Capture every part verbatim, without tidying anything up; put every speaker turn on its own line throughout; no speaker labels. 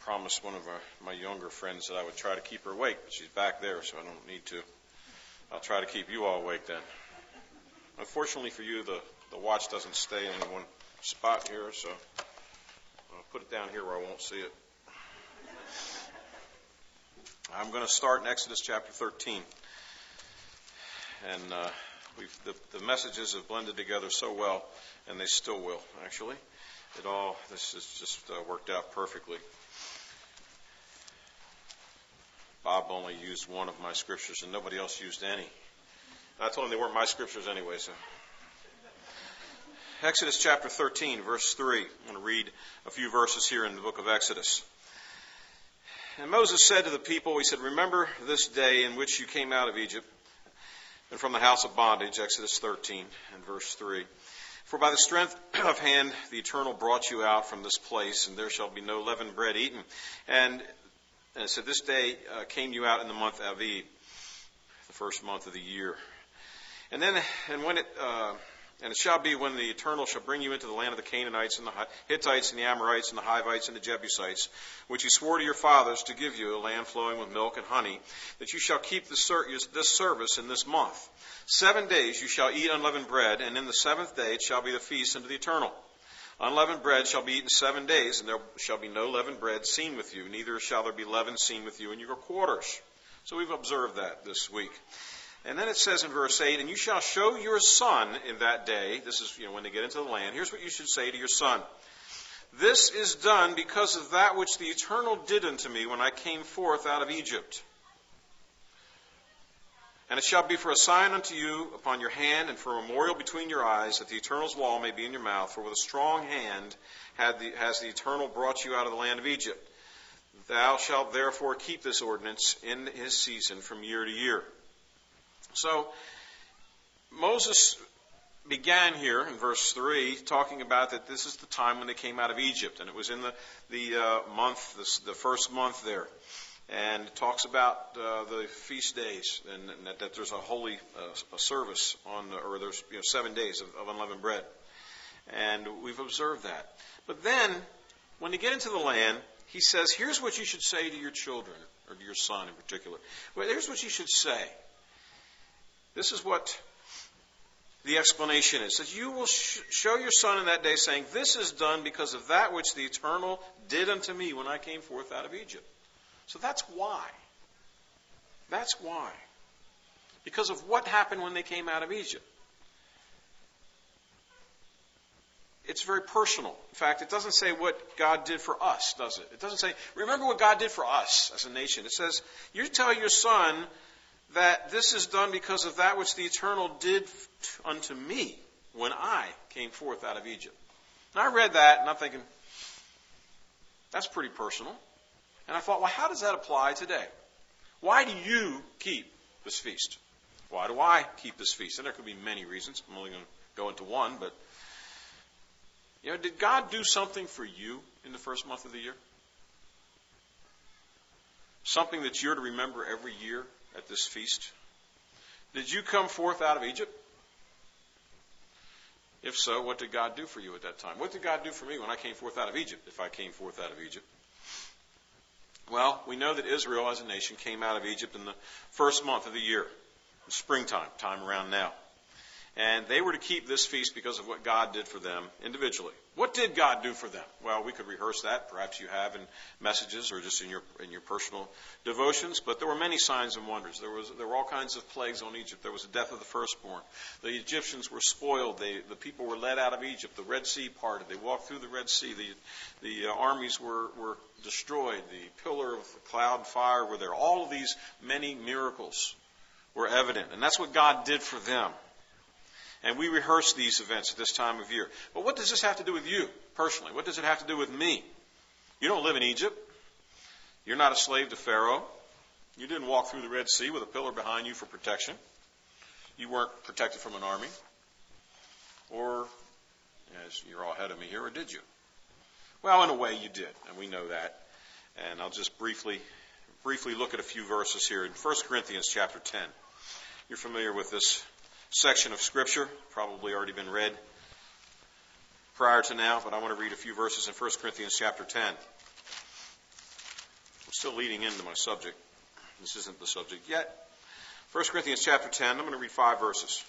promised one of our, my younger friends that I would try to keep her awake, but she's back there, so I don't need to. I'll try to keep you all awake then. Unfortunately for you, the, the watch doesn't stay in any one spot here, so I'll put it down here where I won't see it. I'm going to start in Exodus chapter thirteen. And uh, we've, the, the messages have blended together so well, and they still will, actually. It all, this has just uh, worked out perfectly. Bob only used one of my scriptures, and nobody else used any. I told him they weren't my scriptures anyway, so. Exodus chapter thirteen, verse three. I'm going to read a few verses here in the book of Exodus. And Moses said to the people, he said, "Remember this day in which you came out of Egypt and from the house of bondage," Exodus thirteen and verse three. "For by the strength of hand the Eternal brought you out from this place, and there shall be no leavened bread eaten. And, and it said, this day uh, came you out in the month Aviv, the first month of the year. And then, and when it, uh, and it shall be when the Eternal shall bring you into the land of the Canaanites and the Hittites and the Amorites and the Hivites and the Jebusites, which he swore to your fathers to give you, a land flowing with milk and honey, that you shall keep this service in this month. Seven days you shall eat unleavened bread, and in the seventh day it shall be the feast unto the Eternal. Unleavened bread shall be eaten seven days, and there shall be no leavened bread seen with you, neither shall there be leaven seen with you in your quarters." So we've observed that this week. And then it says in verse eight, "And you shall show your son in that day," this is, you know, when they get into the land, here's what you should say to your son. "This is done because of that which the Eternal did unto me when I came forth out of Egypt. And it shall be for a sign unto you upon your hand and for a memorial between your eyes, that the Eternal's law may be in your mouth. For with a strong hand had the, has the Eternal brought you out of the land of Egypt. Thou shalt therefore keep this ordinance in his season from year to year." So Moses began here in verse three talking about that this is the time when they came out of Egypt, and it was in the the uh, month, the, the first month there. And it talks about uh, the feast days, and, and that, that there's a holy uh, a service on, the, or there's you know, seven days of, of unleavened bread. And we've observed that. But then, when you get into the land, he says, here's what you should say to your children, or to your son in particular. Well, here's what you should say. This is what the explanation is. It says, "You will sh- show your son in that day, saying, this is done because of that which the Eternal did unto me when I came forth out of Egypt." So that's why. That's why. Because of what happened when they came out of Egypt. It's very personal. In fact, it doesn't say what God did for us, does it? It doesn't say, remember what God did for us as a nation. It says, you tell your son that this is done because of that which the Eternal did unto me when I came forth out of Egypt. And I read that, and I'm thinking, that's pretty personal. And I thought, well, how does that apply today? Why do you keep this feast? Why do I keep this feast? And there could be many reasons. I'm only going to go into one, but you know, did God do something for you in the first month of the year? Something that you're to remember every year at this feast? Did you come forth out of Egypt? If so, what did God do for you at that time? What did God do for me when I came forth out of Egypt, if I came forth out of Egypt? Well, we know that Israel as a nation came out of Egypt in the first month of the year, springtime, time around now. And they were to keep this feast because of what God did for them individually. What did God do for them? Well, we could rehearse that. Perhaps you have in messages or just in your in your personal devotions. But there were many signs and wonders. There was there were all kinds of plagues on Egypt. There was the death of the firstborn. The Egyptians were spoiled. They, the people were led out of Egypt. The Red Sea parted. They walked through the Red Sea. The the uh, armies were were destroyed. The pillar of the cloud and fire were there. All of these many miracles were evident, and that's what God did for them. And we rehearse these events at this time of year. But what does this have to do with you personally? What does it have to do with me? You don't live in Egypt. You're not a slave to Pharaoh. You didn't walk through the Red Sea with a pillar behind you for protection. You weren't protected from an army. Or, as you're all ahead of me here, or did you? Well, in a way you did, and we know that. And I'll just briefly briefly look at a few verses here. In First Corinthians chapter ten, you're familiar with this section of Scripture, probably already been read prior to now, but I want to read a few verses in First Corinthians chapter ten. Still leading into my subject. This isn't the subject yet. First Corinthians chapter ten, I'm going to read five verses.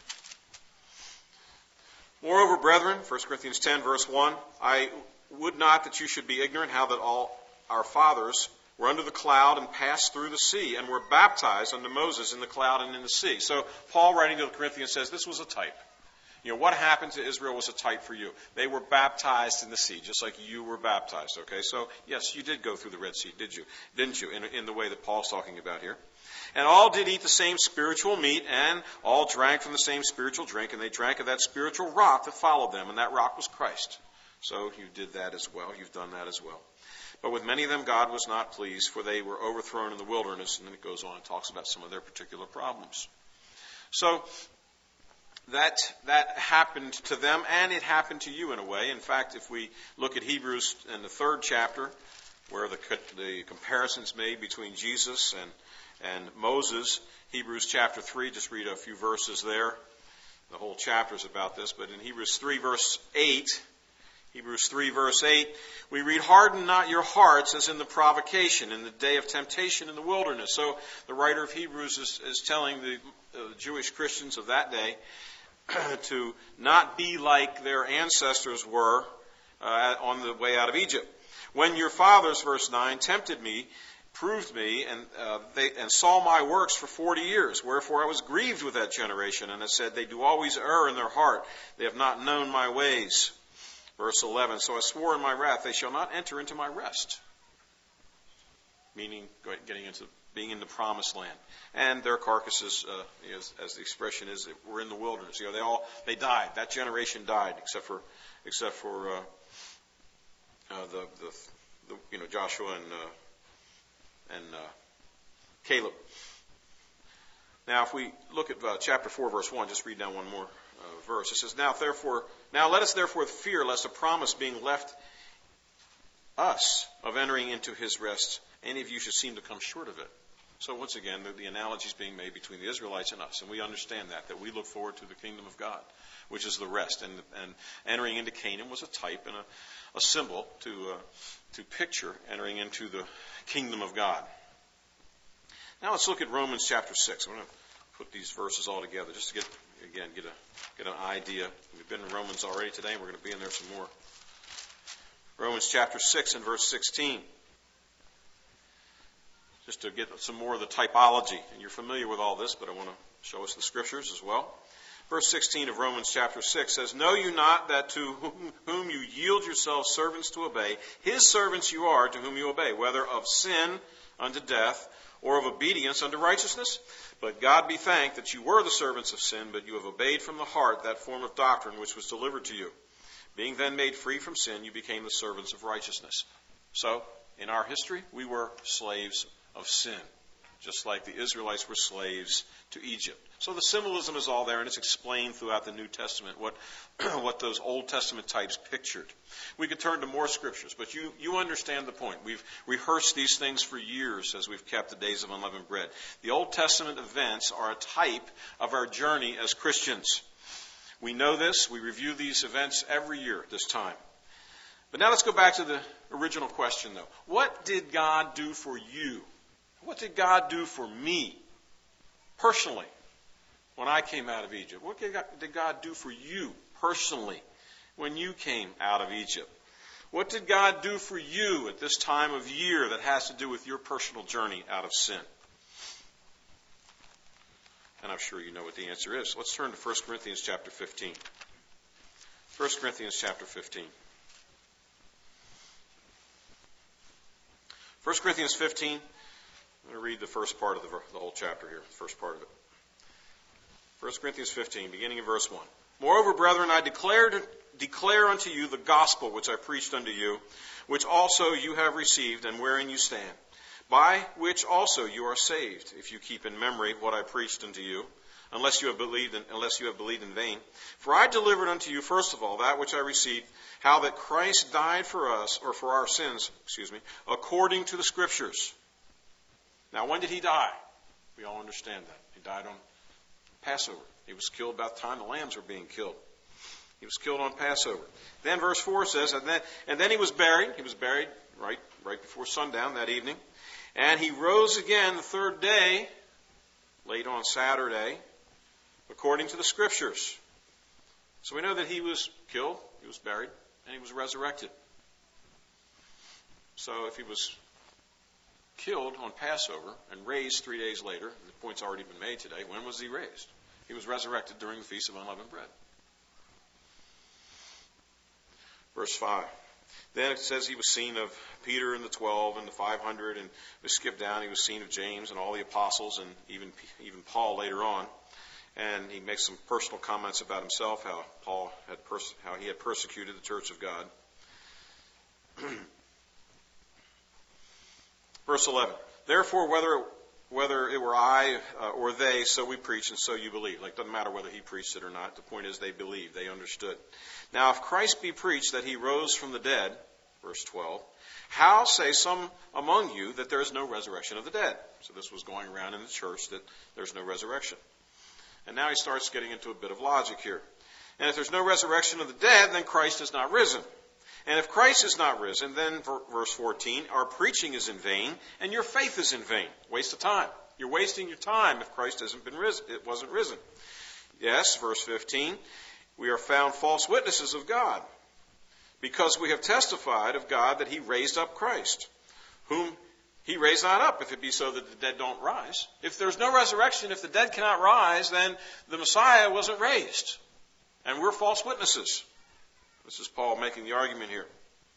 Moreover, brethren, First Corinthians ten, verse one, I would not that you should be ignorant how that all our fathers were under the cloud and passed through the sea and were baptized unto Moses in the cloud and in the sea. So Paul, writing to the Corinthians, says this was a type. You know, what happened to Israel was a type for you. They were baptized in the sea, just like you were baptized. Okay, so yes, you did go through the Red Sea, did you? Didn't you? In, in the way that Paul's talking about here. And all did eat the same spiritual meat, and all drank from the same spiritual drink, and they drank of that spiritual rock that followed them, and that rock was Christ. So you did that as well. You've done that as well. But with many of them God was not pleased, for they were overthrown in the wilderness. And then it goes on and talks about some of their particular problems. So that that happened to them, and it happened to you in a way. In fact, if we look at Hebrews in the third chapter, where the, the comparison's made between Jesus and, and Moses, Hebrews chapter three, just read a few verses there. The whole chapter is about this, but in Hebrews three, verse eight, Hebrews three, verse eight, we read, harden not your hearts as in the provocation, in the day of temptation in the wilderness. So the writer of Hebrews is, is telling the uh, Jewish Christians of that day to not be like their ancestors were uh, on the way out of Egypt. When your fathers, verse nine, tempted me, proved me, and uh, they and saw my works for forty years. Wherefore I was grieved with that generation, and I said, they do always err in their heart. They have not known my ways. Verse eleven, so I swore in my wrath, they shall not enter into my rest. Meaning getting into being in the promised land. And their carcasses, uh, as, as the expression is, were in the wilderness. You know, they all they died. That generation died, except for except for uh, uh, the, the the you know Joshua and uh, and uh, Caleb. Now, if we look at uh, chapter four, verse one, just read down one more uh, verse. It says, "Now, therefore, now let us therefore fear, lest a promise being left us of entering into His rest, any of you should seem to come short of it." So once again, the, the analogy is being made between the Israelites and us, and we understand that, that we look forward to the kingdom of God, which is the rest. And, and entering into Canaan was a type and a, a symbol to uh, to picture entering into the kingdom of God. Now let's look at Romans chapter six. I'm going to put these verses all together just to get, again, get a get an idea. We've been in Romans already today, and we're going to be in there some more. Romans chapter six and verse sixteen. Just to get some more of the typology. And you're familiar with all this, but I want to show us the scriptures as well. Verse sixteen of Romans chapter six says, "Know you not that to whom you yield yourselves servants to obey, His servants you are to whom you obey, whether of sin unto death, or of obedience unto righteousness? But God be thanked that you were the servants of sin, but you have obeyed from the heart that form of doctrine which was delivered to you. Being then made free from sin, you became the servants of righteousness." So, in our history, we were slaves of sin, just like the Israelites were slaves to Egypt. So the symbolism is all there, and it's explained throughout the New Testament what what those Old Testament types pictured. We could turn to more scriptures, but you, you understand the point. We've rehearsed these things for years as we've kept the days of unleavened bread. The Old Testament events are a type of our journey as Christians. We know this. We review these events every year at this time. But now let's go back to the original question, though. What did God do for you? What did God do for me personally when I came out of Egypt? What did God do for you personally when you came out of Egypt? What did God do for you at this time of year that has to do with your personal journey out of sin? And I'm sure you know what the answer is. Let's turn to First Corinthians chapter fifteen. First Corinthians chapter fifteen. First Corinthians fifteen. I'm going to read the first part of the, the whole chapter here, the first part of it. First Corinthians fifteen, beginning in verse one. "Moreover, brethren, I declare, to, declare unto you the gospel which I preached unto you, which also you have received, and wherein you stand, by which also you are saved, if you keep in memory what I preached unto you, unless you have believed in, unless you have believed in vain. For I delivered unto you first of all that which I received, how that Christ died for us, or for our sins, excuse me, according to the Scriptures." Now, when did He die? We all understand that. He died on Passover. He was killed about the time the lambs were being killed. He was killed on Passover. Then verse four says, and then, and then He was buried. He was buried right, right before sundown that evening. And he rose again the third day, late on Saturday, according to the Scriptures. So we know that he was killed, he was buried, and he was resurrected. So if he was killed on Passover and raised three days later, the point's already been made today, when was he raised? He was resurrected during the Feast of Unleavened Bread. Verse five. Then it says he was seen of Peter and the twelve and the five hundred, and we skip down, he was seen of James and all the apostles, and even even Paul later on. And he makes some personal comments about himself, how Paul had pers- how he had persecuted the church of God. Verse eleven. Therefore, whether whether it were I uh, or they, so we preach, and so you believe. Like, doesn't matter whether he preached it or not. The point is they believed, they understood. Now, if Christ be preached that he rose from the dead, verse twelve, how say some among you that there is no resurrection of the dead? So this was going around in the church that there's no resurrection. And now he starts getting into a bit of logic here. And if there's no resurrection of the dead, then Christ is not risen. And if Christ is not risen, then verse fourteen, our preaching is in vain, and your faith is in vain. Waste of time. You're wasting your time if Christ hasn't been risen. It wasn't risen. Yes, verse fifteen, we are found false witnesses of God, because we have testified of God that he raised up Christ, whom he raised not up, if it be so that the dead don't rise. If there's no resurrection, if the dead cannot rise, then the Messiah wasn't raised. And we're false witnesses. This is Paul making the argument here.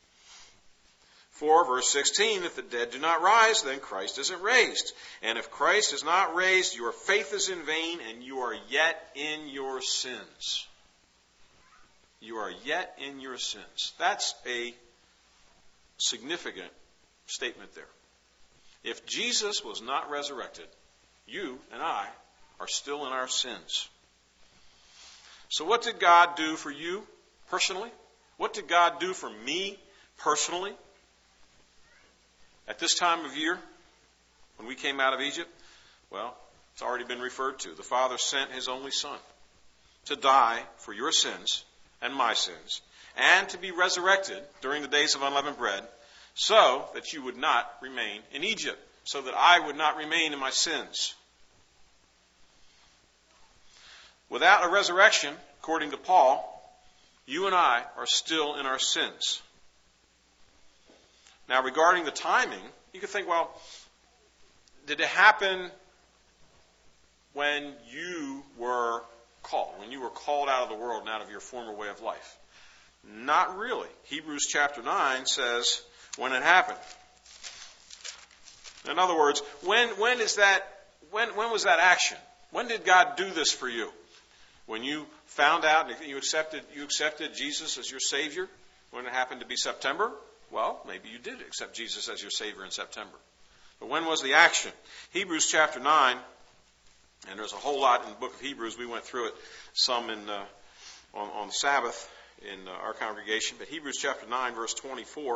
For, verse sixteen, if the dead do not rise, then Christ isn't raised. And if Christ is not raised, your faith is in vain, and you are yet in your sins. You are yet in your sins. That's a significant statement there. If Jesus was not resurrected, you and I are still in our sins. So what did God do for you personally? What did God do for me personally at this time of year when we came out of Egypt? Well, it's already been referred to. The Father sent his only Son to die for your sins and my sins, and to be resurrected during the days of unleavened bread, so that you would not remain in Egypt, so that I would not remain in my sins. Without a resurrection, according to Paul, you and I are still in our sins. Now, regarding the timing, you could think, well, did it happen when you were called, when you were called out of the world and out of your former way of life? Not really. Hebrews chapter nine says when it happened. In other words, when when is that when when was that action? When did God do this for you? When you found out and you accepted you accepted Jesus as your Savior? When it happened to be September? Well, maybe you did accept Jesus as your Savior in September. But when was the action? Hebrews chapter nine, and there's a whole lot in the book of Hebrews. We went through it some in uh, on, on the Sabbath in uh, our congregation. But Hebrews chapter nine, verse twenty-four.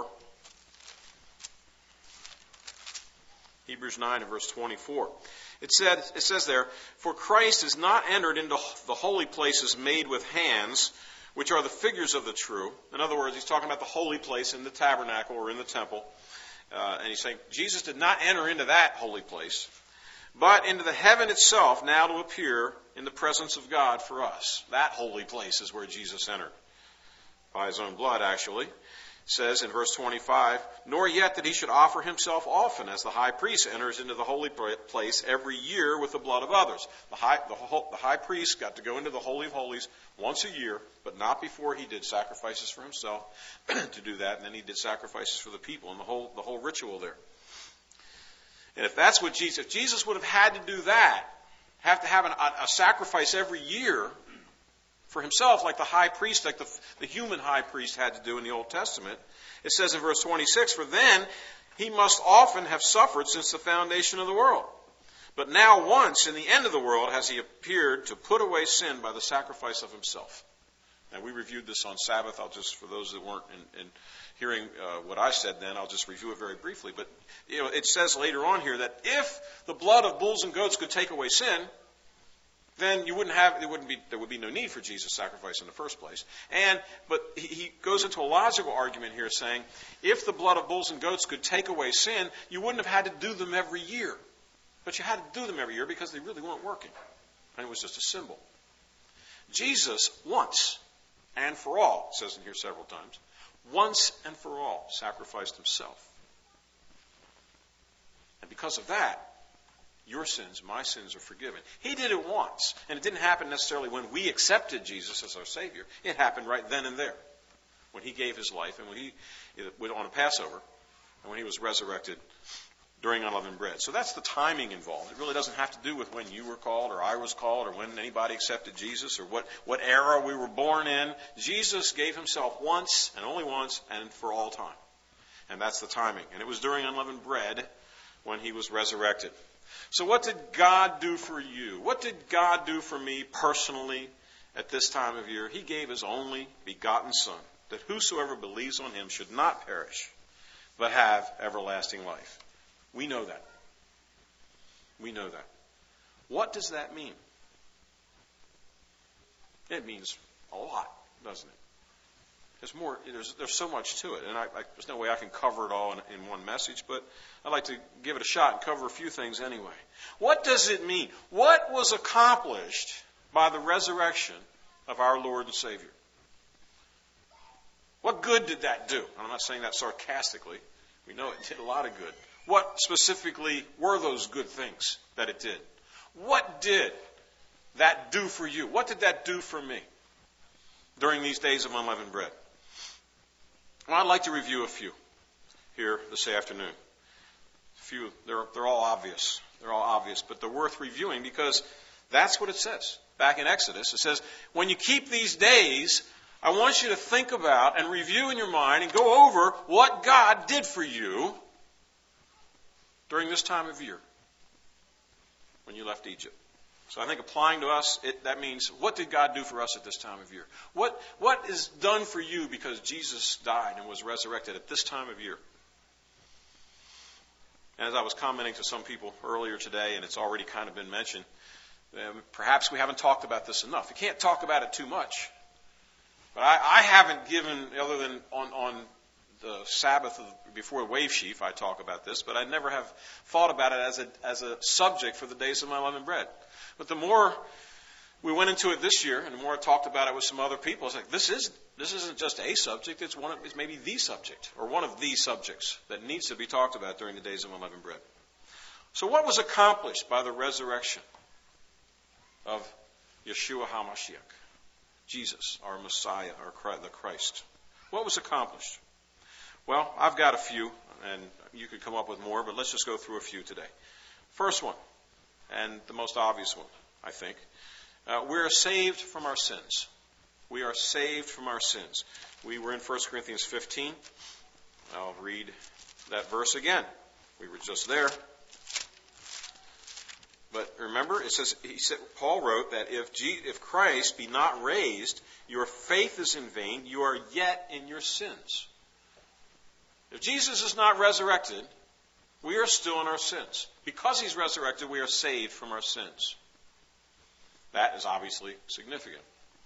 Hebrews nine and verse twenty-four. It said, it says there, for Christ is not entered into the holy places made with hands, which are the figures of the true. In other words, he's talking about the holy place in the tabernacle or in the temple. Uh, and he's saying Jesus did not enter into that holy place, but into the heaven itself, now to appear in the presence of God for us. That holy place is where Jesus entered. By his own blood, actually. It says in verse twenty-five, nor yet that he should offer himself often, as the high priest enters into the holy place every year with the blood of others. The high, the, the high priest got to go into the Holy of Holies once a year, but not before he did sacrifices for himself to do that, and then he did sacrifices for the people, and the whole the whole ritual there. And if that's what Jesus, if Jesus would have had to do that, have to have an, a, a sacrifice every year for himself, like the high priest, like the, the human high priest had to do in the Old Testament, it says in verse twenty-six, for then he must often have suffered since the foundation of the world. But now once in the end of the world has he appeared to put away sin by the sacrifice of himself. Now we reviewed this on Sabbath. I'll just, for those that weren't in, in hearing uh, what I said then, I'll just review it very briefly. But you know, it says later on here that if the blood of bulls and goats could take away sin, then you wouldn't have, there wouldn't be, there would be no need for Jesus' sacrifice in the first place. And, but he, he goes into a logical argument here saying, if the blood of bulls and goats could take away sin, you wouldn't have had to do them every year. But you had to do them every year because they really weren't working. And it was just a symbol. Jesus, once and for all, it says in here several times, once and for all sacrificed himself. And because of that, your sins, my sins are forgiven. He did it once. And it didn't happen necessarily when we accepted Jesus as our Savior. It happened right then and there. When he gave his life and when he, on a Passover, and when he was resurrected during unleavened bread. So that's the timing involved. It really doesn't have to do with when you were called or I was called or when anybody accepted Jesus or what, what era we were born in. Jesus gave himself once and only once and for all time. And that's the timing. And it was during unleavened bread when he was resurrected. So what did God do for you? What did God do for me personally at this time of year? He gave his only begotten Son, that whosoever believes on him should not perish, but have everlasting life. We know that. We know that. What does that mean? It means a lot, doesn't it? There's more. There's, there's so much to it, and I, I, there's no way I can cover it all in, in one message, but I'd like to give it a shot and cover a few things anyway. What does it mean? What was accomplished by the resurrection of our Lord and Savior? What good did that do? And I'm not saying that sarcastically. We know it did a lot of good. What specifically were those good things that it did? What did that do for you? What did that do for me during these days of unleavened bread? Well, I'd like to review a few here this afternoon. A few, they're, they're all obvious. They're all obvious, but they're worth reviewing because that's what it says. Back in Exodus, it says, when you keep these days, I want you to think about and review in your mind and go over what God did for you during this time of year when you left Egypt. So I think applying to us, it, that means, what did God do for us at this time of year? What What is done for you because Jesus died and was resurrected at this time of year? And as I was commenting to some people earlier today, and it's already kind of been mentioned, um, perhaps we haven't talked about this enough. You can't talk about it too much. But I, I haven't given, other than on, on the Sabbath of, before the wave sheaf, I talk about this, but I never have thought about it as a as a subject for the days of unleavened bread. But the more we went into it this year, and the more I talked about it with some other people, it's like this is this isn't just a subject; it's one of, it's maybe the subject or one of the subjects that needs to be talked about during the days of unleavened bread. So, what was accomplished by the resurrection of Yeshua HaMashiach, Jesus, our Messiah, our the Christ? What was accomplished? Well, I've got a few, and you could come up with more, but let's just go through a few today. First one, and the most obvious one, I think. Uh, we're saved from our sins. We are saved from our sins. We were in First Corinthians fifteen. I'll read that verse again. We were just there. But remember, it says, he said, Paul wrote that if, G, if Christ be not raised, your faith is in vain. You are yet in your sins. If Jesus is not resurrected, we are still in our sins. Because he's resurrected, we are saved from our sins. That is obviously significant.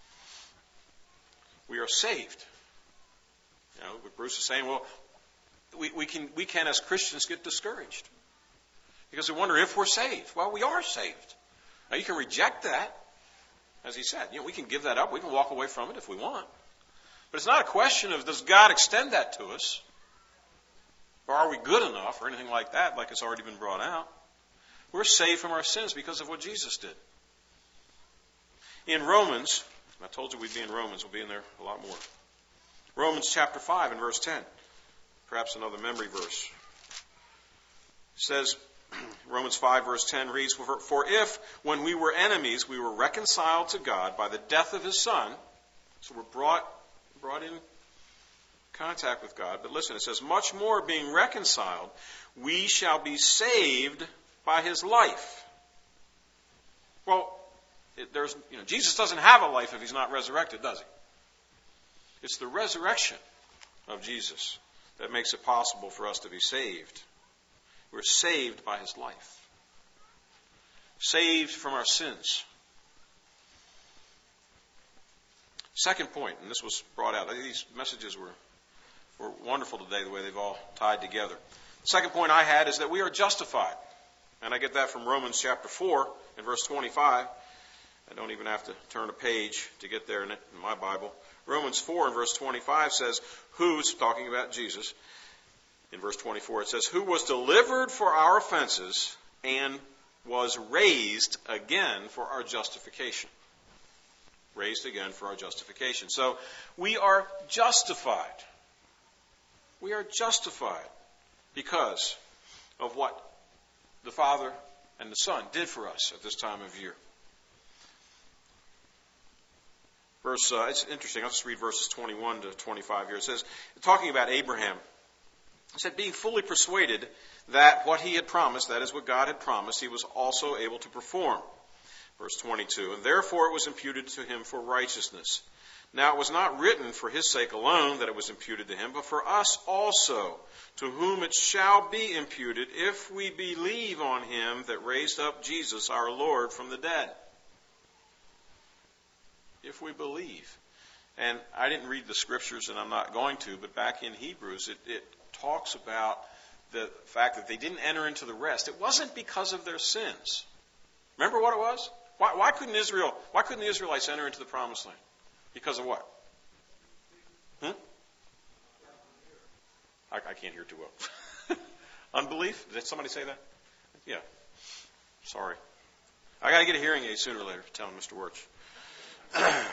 We are saved. You know, Bruce is saying, well, we, we can we can as Christians get discouraged. Because we wonder if we're saved. Well, we are saved. Now you can reject that, as he said. You know, we can give that up. We can walk away from it if we want. But it's not a question of does God extend that to us? Or are we good enough or anything like that, like it's already been brought out? We're saved from our sins because of what Jesus did. In Romans, I told you we'd be in Romans. We'll be in there a lot more. Romans chapter five and verse ten. Perhaps another memory verse. It says, Romans five verse ten reads, For, for if, when we were enemies, we were reconciled to God by the death of his Son, so we're brought, brought in contact with God. But listen, it says, much more being reconciled, we shall be saved by his life. Well, it, there's, you know, Jesus doesn't have a life if he's not resurrected, does he? It's the resurrection of Jesus that makes it possible for us to be saved. We're saved by his life. Saved from our sins. Second point, and this was brought out. These messages were, were wonderful today, the way they've all tied together. The second point I had is that we are justified. And I get that from Romans chapter four and verse twenty-five. I don't even have to turn a page to get there in, it, in my Bible. Romans four and verse twenty-five says, who's, talking about Jesus, in verse twenty-four it says, who was delivered for our offenses and was raised again for our justification. Raised again for our justification. So we are justified. We are justified because of what the Father and the Son did for us at this time of year. Verse, uh, it's interesting. I'll just read verses twenty-one to twenty-five here. It says, talking about Abraham, it said, being fully persuaded that what he had promised, that is what God had promised, he was also able to perform. Verse twenty-two, and therefore it was imputed to him for righteousness. Now it was not written for his sake alone that it was imputed to him, but for us also, to whom it shall be imputed if we believe on him that raised up Jesus our Lord from the dead. If we believe. And I didn't read the scriptures, and I'm not going to, but back in Hebrews it, it talks about the fact that they didn't enter into the rest. It wasn't because of their sins. Remember what it was? Why, why couldn't Israel? Why couldn't the Israelites enter into the promised land? Because of what? Hmm? I, I can't hear too well. Unbelief? Did somebody say that? Yeah. Sorry. I got to get a hearing aid sooner or later. Telling Mister Wirtz. Yeah,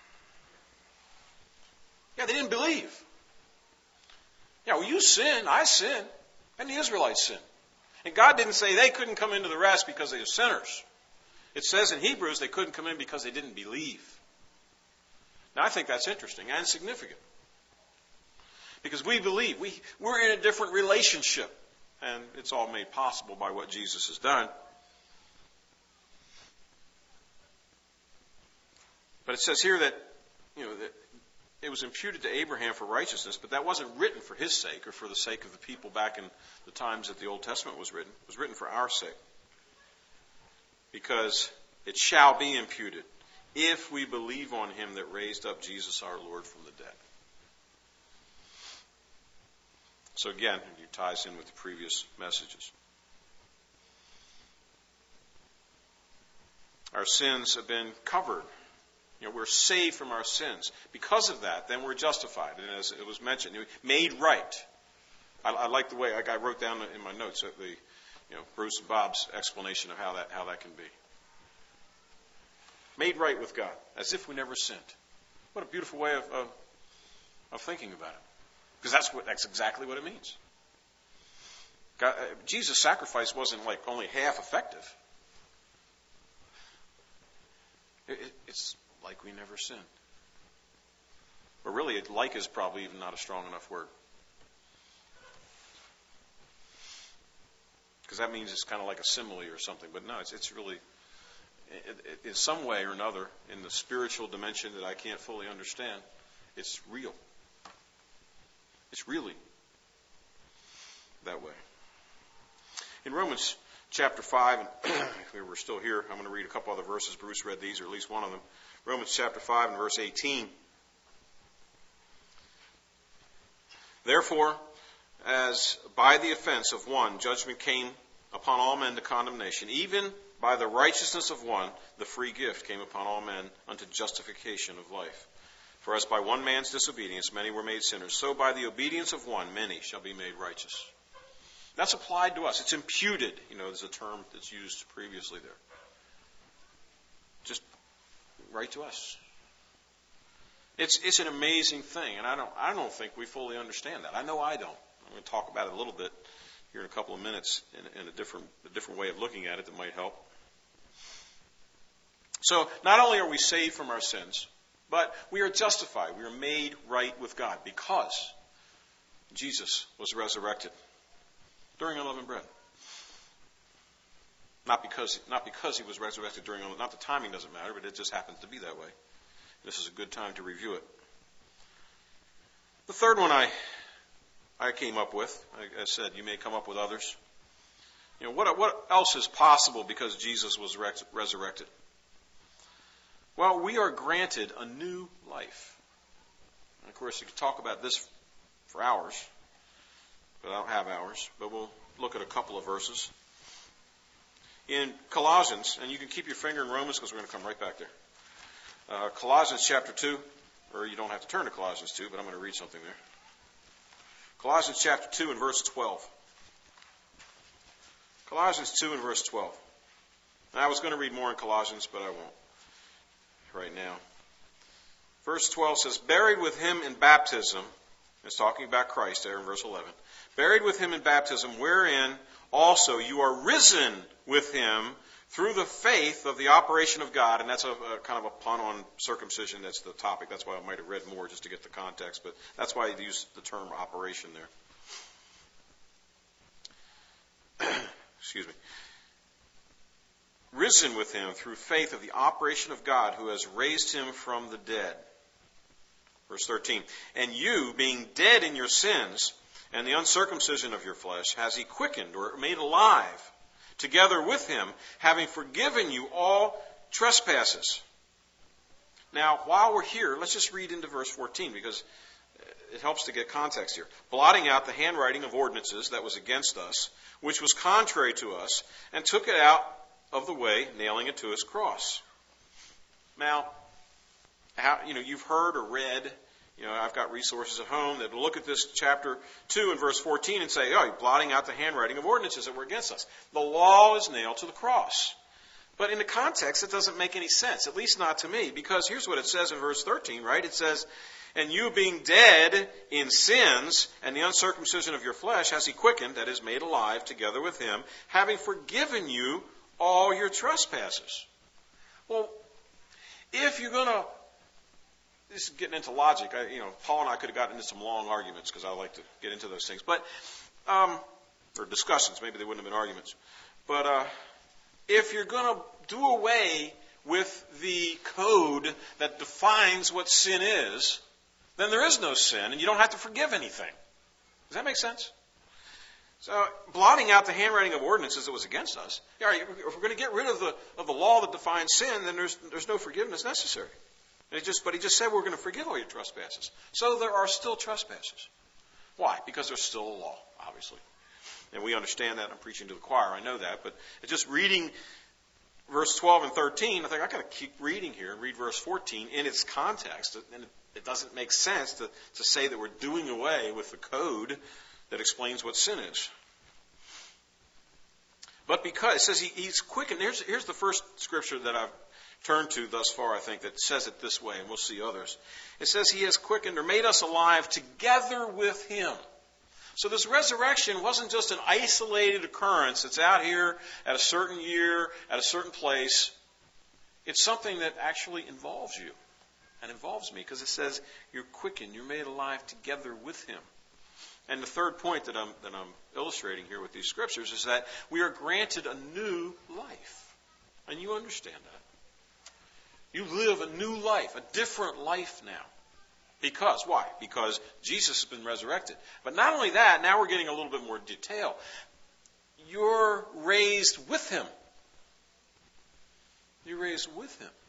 they didn't believe. Yeah, well, you sin, I sin, and the Israelites sin. And God didn't say they couldn't come into the rest because they were sinners. It says in Hebrews they couldn't come in because they didn't believe. Now, I think that's interesting and significant. Because we believe. We, we're in a different relationship. And it's all made possible by what Jesus has done. But it says here that, you know, that it was imputed to Abraham for righteousness, but that wasn't written for his sake or for the sake of the people back in the times that the Old Testament was written. It was written for our sake. Because it shall be imputed if we believe on him that raised up Jesus our Lord from the dead. So again, it ties in with the previous messages. Our sins have been covered. You know, we're saved from our sins. Because of that, then we're justified. And as it was mentioned, made right. I, I like the way I, I wrote down in my notes that the, you know, Bruce and Bob's explanation of how that how that can be. Made right with God, as if we never sinned. What a beautiful way of of, of thinking about it. Because that's what that's exactly what it means. God, uh, Jesus' sacrifice wasn't like only half effective. It, it, it's like we never sinned. But really, like is probably even not a strong enough word. Because that means it's kind of like a simile or something. But no, it's, it's really, it, it, in some way or another, in the spiritual dimension that I can't fully understand, it's real. It's really that way. In Romans chapter five, and if we were still here, I'm going to read a couple other verses. Bruce read these, or at least one of them. Romans chapter five and verse eighteen. Therefore, as by the offense of one judgment came upon all men to condemnation, even by the righteousness of one the free gift came upon all men unto justification of life. For as by one man's disobedience many were made sinners, so by the obedience of one many shall be made righteous. That's applied to us. It's imputed. You know, there's a term that's used previously there. Just right to us. It's it's an amazing thing, and I don't I don't think we fully understand that. I know I don't. I'm going to talk about it a little bit here in a couple of minutes in, in a different a different way of looking at it that might help. So not only are we saved from our sins, but we are justified. We are made right with God because Jesus was resurrected during unleavened bread. Not because not because he was resurrected during unleavened, not the timing doesn't matter, but it just happens to be that way. This is a good time to review it. The third one I I came up with, I, I said you may come up with others. You know, what what else is possible because Jesus was resurrected? Well, we are granted a new life. And of course, you could talk about this for hours, but I don't have hours. But we'll look at a couple of verses. In Colossians, and you can keep your finger in Romans because we're going to come right back there. Uh, Colossians chapter two, or you don't have to turn to Colossians two, but I'm going to read something there. Colossians chapter two and verse twelve. Colossians two and verse twelve. Now, I was going to read more in Colossians, but I won't right now. Verse twelve says, buried with him in baptism. It's talking about Christ there in verse eleven. Buried with him in baptism, wherein also you are risen with him through the faith of the operation of God. And that's a, a kind of a pun on circumcision. That's the topic. That's why I might have read more just to get the context. But that's why I use the term operation there. Excuse me. Risen with him through faith of the operation of God who has raised him from the dead. Verse thirteen. And you, being dead in your sins and the uncircumcision of your flesh, has he quickened or made alive together with him, having forgiven you all trespasses. Now, while we're here, let's just read into verse fourteen because it helps to get context here. Blotting out the handwriting of ordinances that was against us, which was contrary to us, and took it out of the way, nailing it to his cross. Now, how, you know, you've heard or read, you know, I've got resources at home that look at this chapter two and verse fourteen and say, oh, you're blotting out the handwriting of ordinances that were against us. The law is nailed to the cross. But in the context, it doesn't make any sense, at least not to me, because here's what it says in verse thirteen, right? It says, and you being dead in sins and the uncircumcision of your flesh has he quickened, that is, made alive together with him, having forgiven you all your trespasses. Well, if you're going to, this is getting into logic. I, you know, Paul and I could have gotten into some long arguments because I like to get into those things, but um, or discussions. Maybe they wouldn't have been arguments. But uh, if you're going to do away with the code that defines what sin is, then there is no sin, and you don't have to forgive anything. Does that make sense? So, blotting out the handwriting of ordinances that was against us. Yeah, if we're going to get rid of the of the law that defines sin, then there's there's no forgiveness necessary. And it just, but he just said we're going to forgive all your trespasses. So there are still trespasses. Why? Because there's still a law, obviously. And we understand that. I'm preaching to the choir. I know that. But it's just reading verse twelve and thirteen, I think I've got to keep reading here and read verse fourteen in its context. And it doesn't make sense to, to say that we're doing away with the code that explains what sin is. But because it says he, he's quickened. Here's, here's the first scripture that I've turned to thus far, I think, that says it this way, and we'll see others. It says he has quickened or made us alive together with him. So this resurrection wasn't just an isolated occurrence that's out here at a certain year, at a certain place. It's something that actually involves you and involves me, because it says you're quickened, you're made alive together with him. And the third point that I'm, that I'm illustrating here with these scriptures is that we are granted a new life. And you understand that. You live a new life, a different life now. Because, why? Because Jesus has been resurrected. But not only that, now we're getting a little bit more detail. You're raised with him. You're raised with him.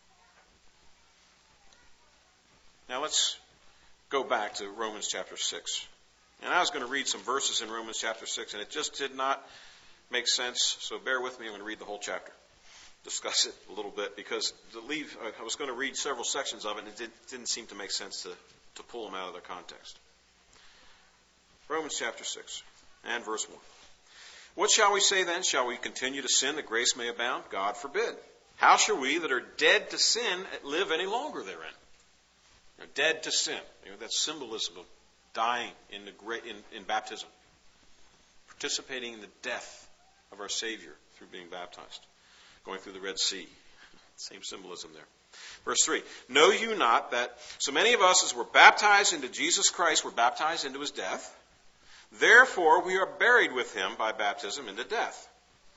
Now let's go back to Romans chapter six. And I was going to read some verses in Romans chapter six, and it just did not make sense. So bear with me. I'm going to read the whole chapter. Discuss it a little bit, because to leave, I was going to read several sections of it, and it did, didn't seem to make sense to, to pull them out of their context. Romans chapter six and verse one. What shall we say then? Shall we continue to sin that grace may abound? God forbid. How shall we that are dead to sin live any longer therein? You're dead to sin. You know, that's symbolism of dying in, the great, in, in baptism. Participating in the death of our Savior through being baptized. Going through the Red Sea. Same symbolism there. Verse three. Know you not that so many of us as were baptized into Jesus Christ were baptized into his death? Therefore we are buried with him by baptism into death.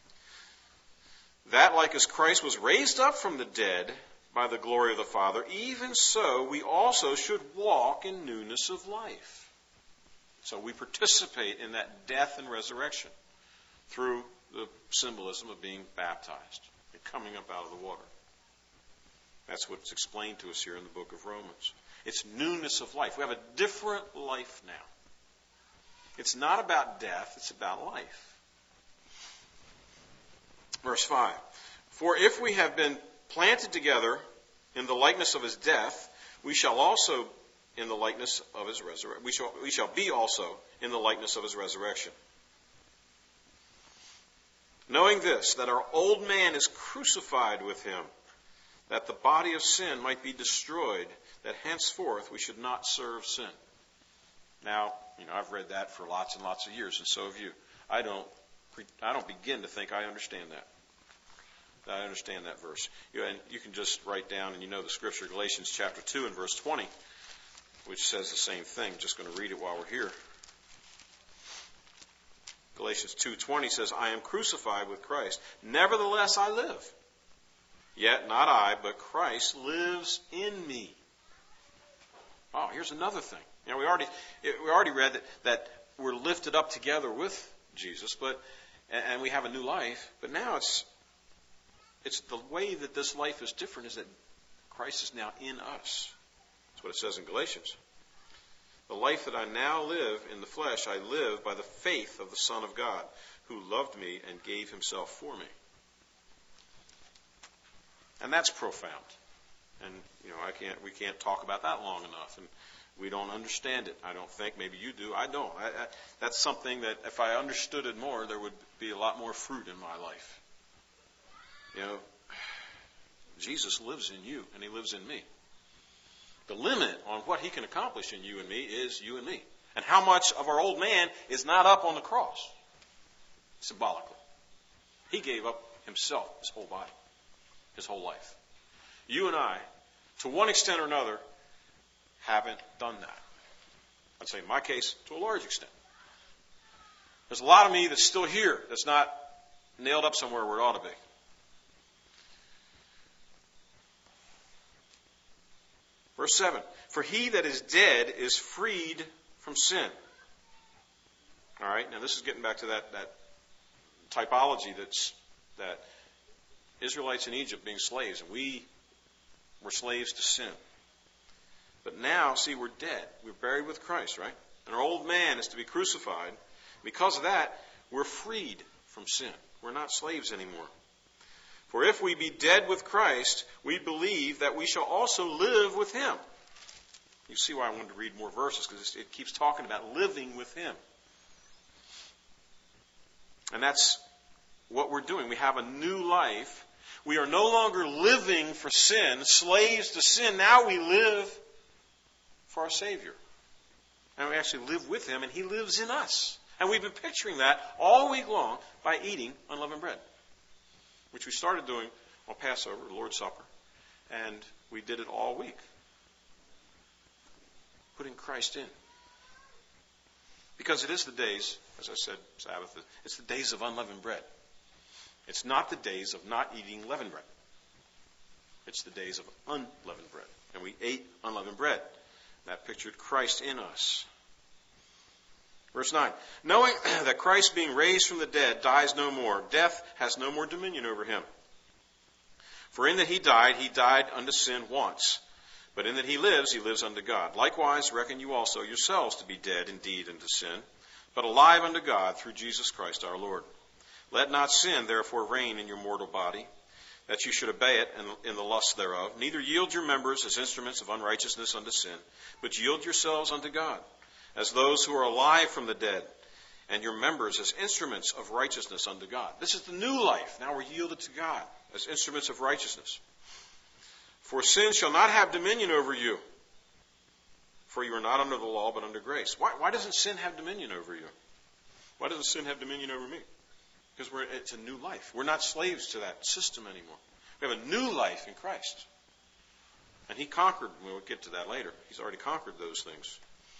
That like as Christ was raised up from the dead by the glory of the Father, even so we also should walk in newness of life. So we participate in that death and resurrection through the symbolism of being baptized and coming up out of the water. That's what's explained to us here in the book of Romans. It's newness of life. We have a different life now. It's not about death, it's about life. Verse five. For if we have been planted together in the likeness of his death, we shall also in the likeness of his resurrection. We shall, we shall be also in the likeness of his resurrection. Knowing this, that our old man is crucified with him, that the body of sin might be destroyed, that henceforth we should not serve sin. Now, you know, I've read that for lots and lots of years, and so have you. I don't, I don't begin to think I understand that. I understand that verse. You, and you can just write down, and you know the scripture, Galatians chapter two and verse twenty, which says the same thing. Just going to read it while we're here. Galatians two twenty says, I am crucified with Christ. Nevertheless I live. Yet not I, but Christ lives in me. Oh, here's another thing. You know, we already we already read that, that we're lifted up together with Jesus, but and we have a new life. But now it's it's the way that this life is different is that Christ is now in us. That's what it says in Galatians. The life that I now live in the flesh, I live by the faith of the Son of God, who loved me and gave himself for me. And that's profound. And, you know, I can't, we can't talk about that long enough. And we don't understand it, I don't think. Maybe you do. I don't. I, I, that's something that if I understood it more, there would be a lot more fruit in my life. You know, Jesus lives in you, and he lives in me. The limit on what he can accomplish in you and me is you and me. And how much of our old man is not up on the cross, symbolically. He gave up himself, his whole body, his whole life. You and I, to one extent or another, haven't done that. I'd say in my case, to a large extent. There's a lot of me that's still here, that's not nailed up somewhere where it ought to be. Verse seven, for he that is dead is freed from sin. All right, now this is getting back to that, that typology that's, that Israelites in Egypt being slaves, and we were slaves to sin. But now, see, we're dead. We're buried with Christ, right? And our old man is to be crucified. Because of that, we're freed from sin. We're not slaves anymore. For if we be dead with Christ, we believe that we shall also live with him. You see why I wanted to read more verses, because it keeps talking about living with him. And that's what we're doing. We have a new life. We are no longer living for sin, slaves to sin. Now we live for our Savior. And we actually live with him, and he lives in us. And we've been picturing that all week long by eating unleavened bread, which we started doing on Passover, the Lord's Supper, and we did it all week. Putting Christ in. Because it is the days, as I said, Sabbath, it's the days of unleavened bread. It's not the days of not eating leavened bread. It's the days of unleavened bread. And we ate unleavened bread. That pictured Christ in us. Verse nine, knowing that Christ being raised from the dead dies no more, death has no more dominion over him. For in that he died, he died unto sin once. But in that he lives, he lives unto God. Likewise reckon you also yourselves to be dead indeed unto sin, but alive unto God through Jesus Christ our Lord. Let not sin therefore reign in your mortal body, that you should obey it in the lust thereof. Neither yield your members as instruments of unrighteousness unto sin, but yield yourselves unto God, as those who are alive from the dead, and your members as instruments of righteousness unto God. This is the new life. Now we're yielded to God as instruments of righteousness. For sin shall not have dominion over you, for you are not under the law, but under grace. Why, why doesn't sin have dominion over you? Why doesn't sin have dominion over me? Because we're, it's a new life. We're not slaves to that system anymore. We have a new life in Christ. And he conquered, we'll get to that later. He's already conquered those things.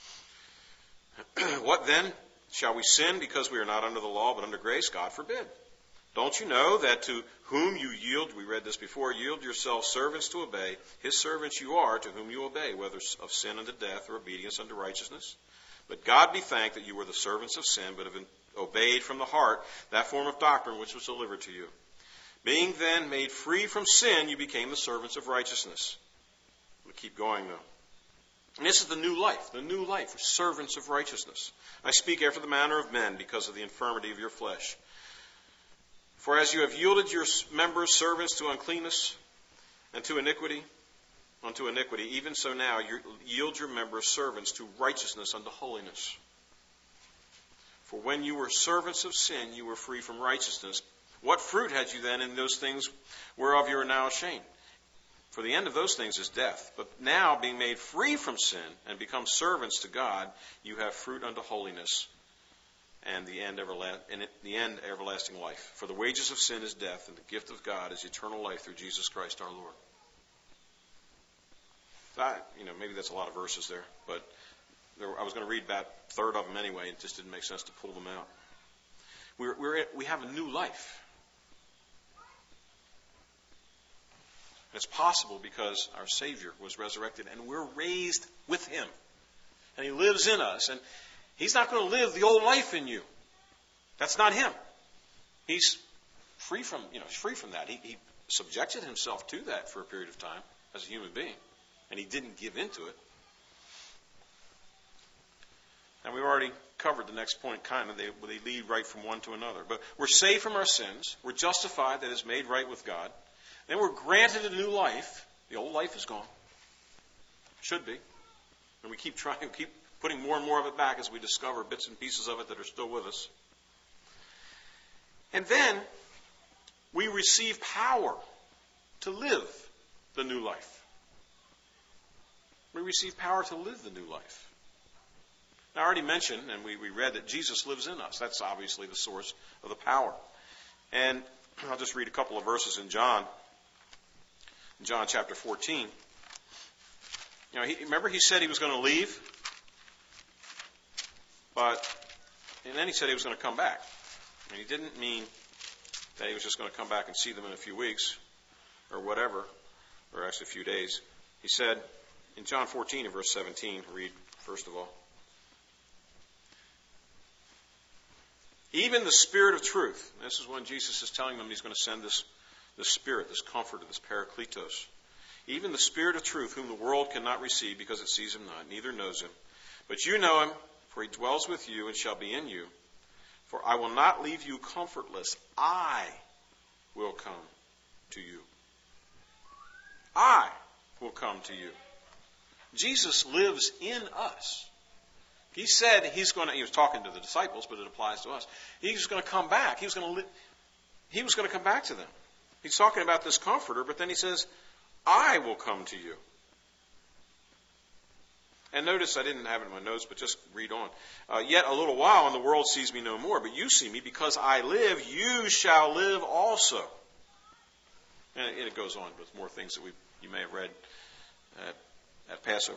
What then? Shall we sin because we are not under the law, but under grace? God forbid. Don't you know that to whom you yield, we read this before, yield yourselves servants to obey, his servants you are to whom you obey, whether of sin unto death or obedience unto righteousness? But God be thanked that you were the servants of sin, but have obeyed from the heart that form of doctrine which was delivered to you. Being then made free from sin, you became the servants of righteousness. We'll keep going, though. And this is the new life, the new life, servants of righteousness. I speak after the manner of men because of the infirmity of your flesh. For as you have yielded your members servants to uncleanness and to iniquity, unto iniquity, even so now you yield your members servants to righteousness unto holiness. For when you were servants of sin, you were free from righteousness. What fruit had you then in those things whereof you are now ashamed? For the end of those things is death. But now, being made free from sin and become servants to God, you have fruit unto holiness, and the end, everla- and the end everlasting life. For the wages of sin is death, and the gift of God is eternal life through Jesus Christ our Lord. I, you know, maybe that's a lot of verses there, but there, I was going to read about a third of them anyway. It just didn't make sense to pull them out. We're, we're, we have a new life. It's possible because our Savior was resurrected and we're raised with Him. And He lives in us. And He's not going to live the old life in you. That's not Him. He's free from, you know, free from that. He, he subjected Himself to that for a period of time as a human being. And He didn't give into it. And we've already covered the next point, kind of. They, they lead right from one to another. But we're saved from our sins. We're justified, that is, made right with God. Then we're granted a new life. The old life is gone. Should be. And we keep trying, keep putting more and more of it back as we discover bits and pieces of it that are still with us. And then we receive power to live the new life. We receive power to live the new life. Now, I already mentioned, and we, we read that Jesus lives in us. That's obviously the source of the power. And I'll just read a couple of verses in John. In John chapter fourteen. You know, he, remember he said he was going to leave? But, and then he said he was going to come back. And he didn't mean that he was just going to come back and see them in a few weeks or whatever, or actually a few days. He said in John fourteen and verse seventeen, read first of all. Even the Spirit of truth. This is when Jesus is telling them He's going to send this, this Spirit, this Comforter, this Parakletos. Even the Spirit of truth, whom the world cannot receive because it sees Him not, neither knows Him. But you know Him, for He dwells with you and shall be in you. For I will not leave you comfortless. I will come to you. I will come to you. Jesus lives in us. He said He's going to, He was talking to the disciples, but it applies to us. He's going to come back. He was going to, li- He was going to come back to them. He's talking about this Comforter, but then He says, I will come to you. And notice, I didn't have it in my notes, but just read on. Uh, Yet a little while, and the world sees me no more, but you see me, because I live, you shall live also. And it, it goes on with more things that we you may have read at, at Passover.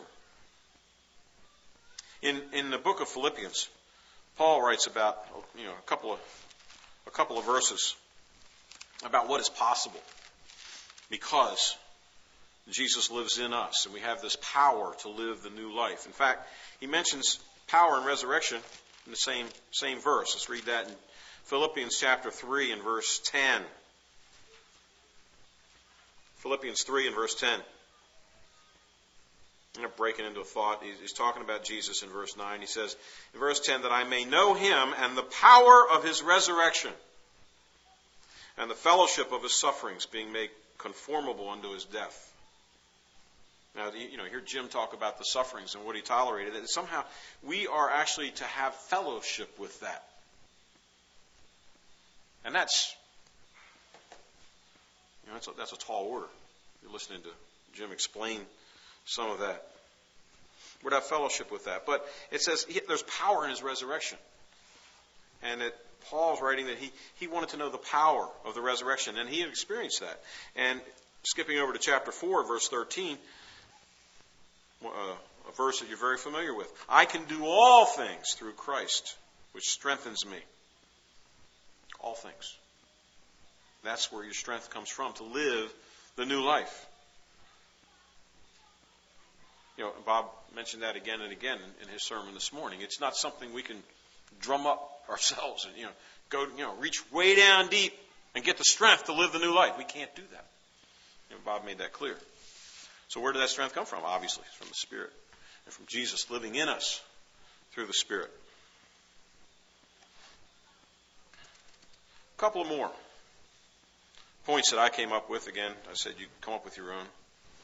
In in the book of Philippians, Paul writes about you know a couple of a couple of verses about what is possible because Jesus lives in us and we have this power to live the new life. In fact, he mentions power and resurrection in the same same verse. Let's read that in Philippians chapter three and verse ten. Philippians three and verse ten. I'm breaking into a thought. He's talking about Jesus in verse nine. He says, in verse ten, that I may know Him and the power of His resurrection and the fellowship of His sufferings, being made conformable unto His death. Now, you know, hear Jim talk about the sufferings and what He tolerated. And somehow we are actually to have fellowship with that. And that's, you know, that's a, that's a tall order. You're listening to Jim explain some of that. We're to have fellowship with that. But it says he, there's power in His resurrection. And that Paul's writing that he, he wanted to know the power of the resurrection. And he had experienced that. And skipping over to chapter four, verse thirteen, uh, a verse that you're very familiar with. I can do all things through Christ, which strengthens me. All things. That's where your strength comes from, to live the new life. You know, Bob mentioned that again and again in, in his sermon this morning. It's not something we can drum up ourselves and, you know, go, you know, reach way down deep and get the strength to live the new life. We can't do that. You know, Bob made that clear. So where did that strength come from? Obviously, it's from the Spirit and from Jesus living in us through the Spirit. A couple of more points that I came up with. Again, I said you come up with your own.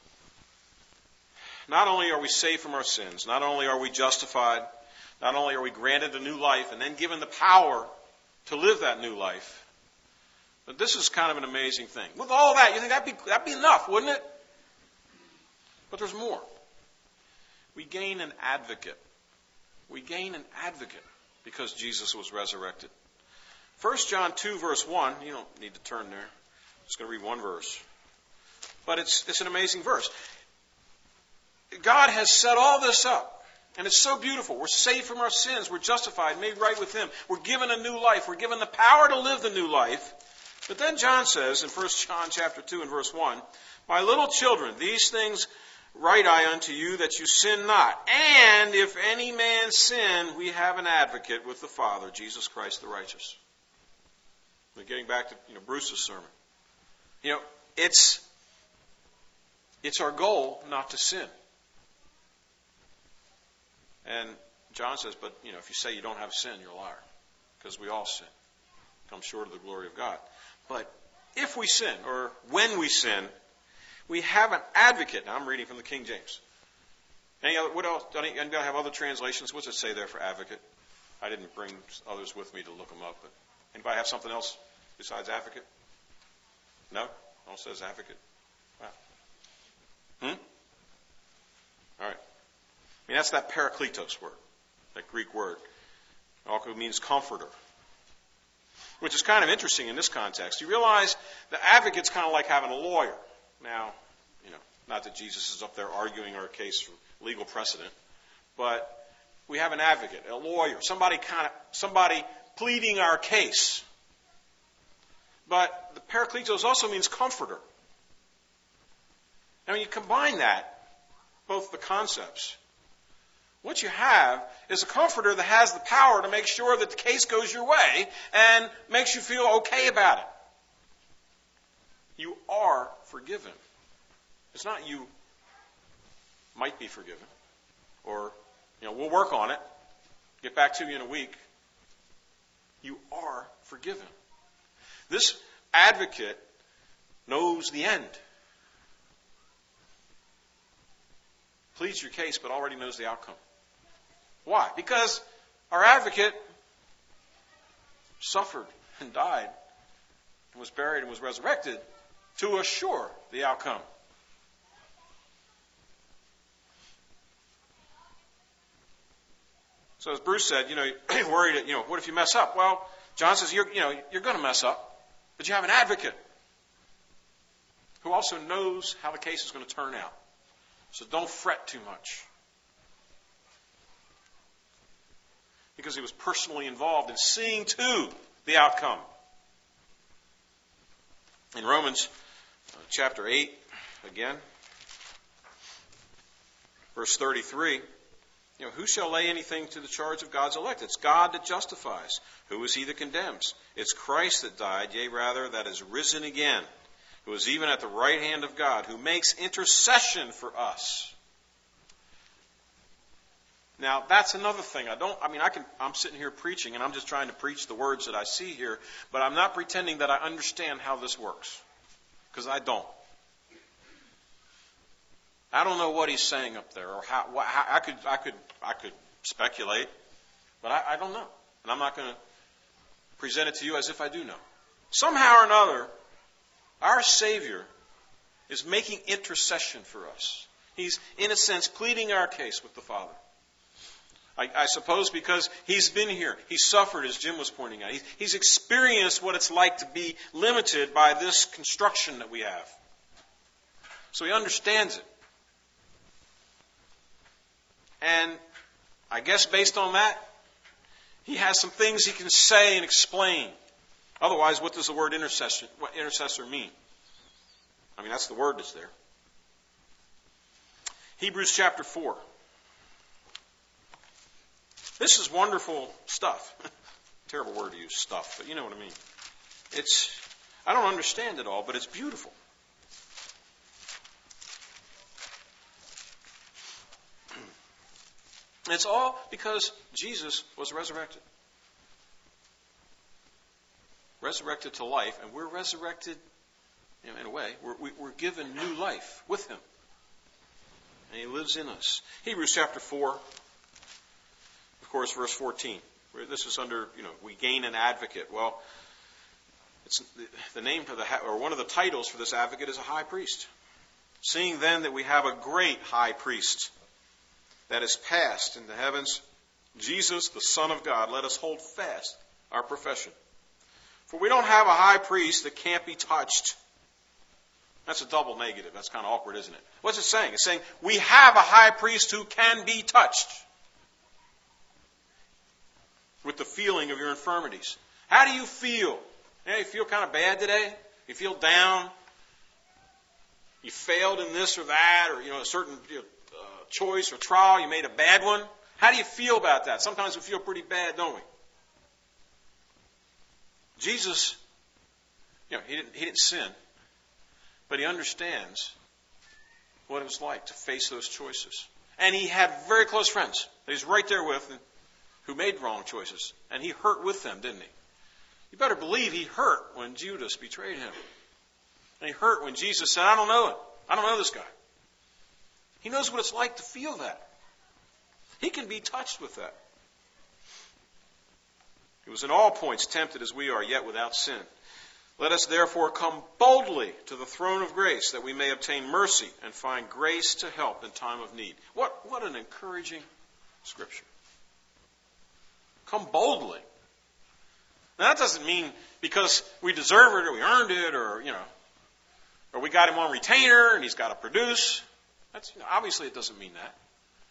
Not only are we saved from our sins, not only are we justified, not only are we granted a new life and then given the power to live that new life, but this is kind of an amazing thing. With all that, you think that'd be, that'd be enough, wouldn't it? But there's more. We gain an advocate. We gain an advocate because Jesus was resurrected. First John two, verse one, you don't need to turn there. I'm just going to read one verse. But it's, it's an amazing verse. God has set all this up, and it's so beautiful. We're saved from our sins. We're justified, made right with Him. We're given a new life. We're given the power to live the new life. But then John says in First John chapter two and verse one, "My little children, these things write I unto you, that you sin not. And if any man sin, we have an advocate with the Father, Jesus Christ the righteous." We're getting back to you know Bruce's sermon. You know, it's it's our goal not to sin. And John says, but you know, if you say you don't have sin, you're a liar, because we all sin, come short of the glory of God. But if we sin, or when we sin, we have an advocate. Now I'm reading from the King James. Any other? What else? Anybody have other translations? What's it say there for advocate? I didn't bring others with me to look them up. But anybody have something else besides advocate? No? All says advocate. Wow. Hmm? All right. I mean, that's that parakletos word, that Greek word. It also means comforter, which is kind of interesting in this context. You realize the advocate's kind of like having a lawyer. Now, you know, not that Jesus is up there arguing our case for legal precedent, but we have an advocate, a lawyer, somebody kind of somebody pleading our case. But the parakletos also means comforter. Now, when you combine that, both the concepts, what you have is a comforter that has the power to make sure that the case goes your way and makes you feel okay about it. You are forgiven. It's not you might be forgiven, or, you know, we'll work on it, get back to you in a week. You are forgiven. This advocate knows the end. Pleads your case, but already knows the outcome. Why? Because our advocate suffered and died and was buried and was resurrected to assure the outcome. So as Bruce said, you know, you're worried that, you know, what if you mess up? Well, John says, you're, you know, you're going to mess up, but you have an advocate who also knows how the case is going to turn out. So don't fret too much. Because he was personally involved in seeing to the outcome. In Romans uh, chapter eight, again, verse thirty-three, you know, who shall lay anything to the charge of God's elect? It's God that justifies. Who is he that condemns? It's Christ that died, yea, rather, that is risen again, who is even at the right hand of God, who makes intercession for us. Now, that's another thing. I don't, I mean, I can, I'm sitting here preaching, and I'm just trying to preach the words that I see here, but I'm not pretending that I understand how this works, because I don't. I don't know what he's saying up there, or how, how I could, I could, I could speculate, but I, I don't know, and I'm not going to present it to you as if I do know. Somehow or another, our Savior is making intercession for us. He's, in a sense, pleading our case with the Father. I, I suppose because he's been here. He's suffered, as Jim was pointing out. He's, he's experienced what it's like to be limited by this construction that we have. So he understands it. And I guess based on that, he has some things he can say and explain. Otherwise, what does the word intercession, what intercessor mean? I mean, that's the word that's there. Hebrews chapter four. This is wonderful stuff. Terrible word to use, stuff, but you know what I mean. It's I don't understand it all, but it's beautiful. It's all because Jesus was resurrected. Resurrected to life, and we're resurrected, you know, in a way. We're, we're given new life with him. And he lives in us. Hebrews chapter four, of course, verse fourteen. This is under, you know, we gain an advocate. Well, it's the name for the, or one of the titles for this advocate is a high priest. Seeing then that we have a great high priest that is passed into heavens, Jesus, the Son of God, let us hold fast our profession. For we don't have a high priest that can't be touched. That's a double negative. That's kind of awkward, isn't it? What's it saying? It's saying we have a high priest who can be touched with the feeling of your infirmities. How do you feel? Yeah, you feel kind of bad today? You feel down? You failed in this or that, or you know, a certain you know, uh, choice or trial. You made a bad one. How do you feel about that? Sometimes we feel pretty bad, don't we? Jesus, you know, he didn't, he didn't sin, but he understands what it was like to face those choices. And he had very close friends that he's right there with who made wrong choices. And he hurt with them, didn't he? You better believe he hurt when Judas betrayed him. And he hurt when Jesus said, I don't know it. I don't know this guy. He knows what it's like to feel that. He can be touched with that. He was in all points tempted as we are, yet without sin. Let us therefore come boldly to the throne of grace, that we may obtain mercy and find grace to help in time of need. What, what an encouraging scripture. Come boldly. Now that doesn't mean because we deserve it or we earned it or, you know, or we got him on retainer and he's got to produce. That's, you know, obviously it doesn't mean that.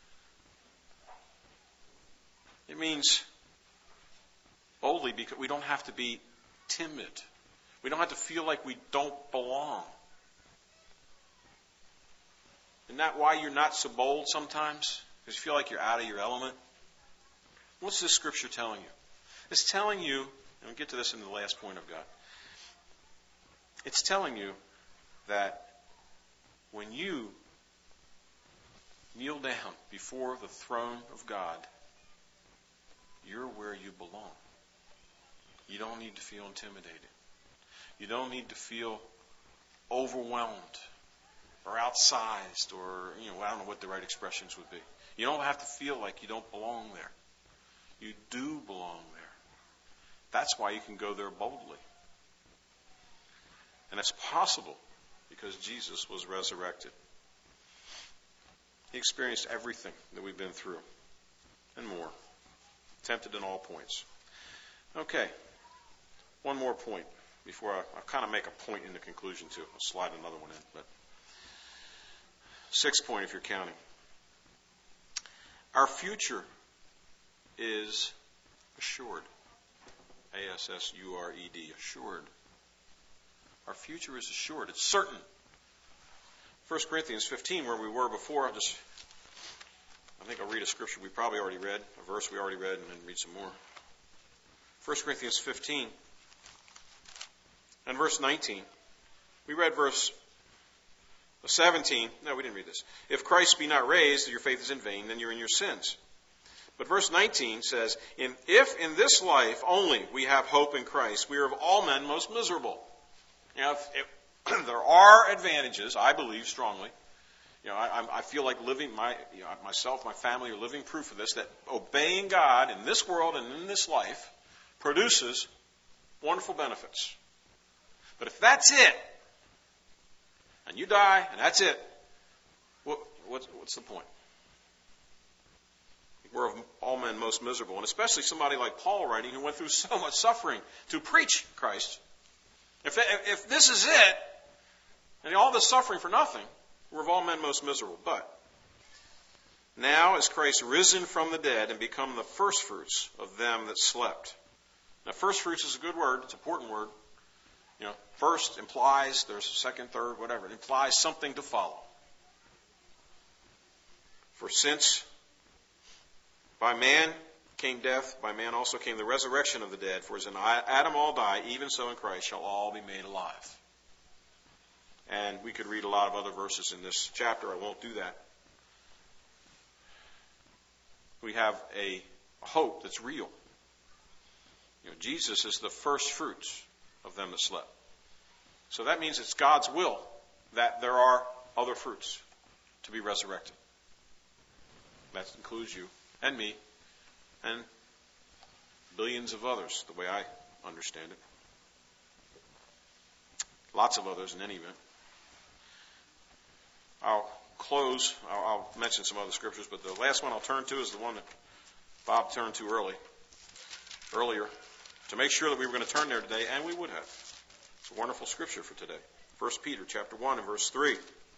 It means boldly because we don't have to be timid. We don't have to feel like we don't belong. Isn't that why you're not so bold sometimes? Because you feel like you're out of your element? What's this scripture telling you? It's telling you, and we'll get to this in the last point of God. It's telling you that when you kneel down before the throne of God, you're where you belong. You don't need to feel intimidated. You don't need to feel overwhelmed or outsized or, you know, I don't know what the right expressions would be. You don't have to feel like you don't belong there. You do belong there. That's why you can go there boldly. And it's possible because Jesus was resurrected. He experienced everything that we've been through and more. Tempted in all points. Okay. One more point before I, I'll kind of make a point in the conclusion too. I'll slide another one in. But sixth point if you're counting. Our future is assured. A S S U R E D, assured. Our future is assured. It's certain. First Corinthians fifteen, where we were before, I'll just, I think I'll read a scripture we probably already read, a verse we already read, and then read some more. First Corinthians fifteen and verse nineteen. We read verse seventeen. No, we didn't read this. If Christ be not raised, your faith is in vain, then you're in your sins. But verse nineteen says, in, if in this life only we have hope in Christ, we are of all men most miserable. You know, if, if, there are advantages, I believe strongly. You know, I, I feel like living, my, you know, myself, my family are living proof of this, that obeying God in this world and in this life produces wonderful benefits. But if that's it, and you die, and that's it, what, what's, what's the point? We're of all men most miserable, and especially somebody like Paul writing who went through so much suffering to preach Christ. If, if this is it, and all this suffering for nothing, we're of all men most miserable. But now is Christ risen from the dead and become the firstfruits of them that slept. Now, firstfruits is a good word. It's an important word. You know, first implies there's a second, third, whatever. It implies something to follow. For since by man came death, by man also came the resurrection of the dead. For as in Adam all die, even so in Christ shall all be made alive. And we could read a lot of other verses in this chapter. I won't do that. We have a hope that's real. You know, Jesus is the first fruits of them that slept. So that means it's God's will that there are other fruits to be resurrected. That includes you and me and billions of others, the way I understand it. Lots of others in any event. I'll close. I'll, I'll mention some other scriptures, but the last one I'll turn to is the one that Bob turned to early, earlier, to make sure that we were going to turn there today, and we would have. It's a wonderful scripture for today. First Peter chapter one and verse three.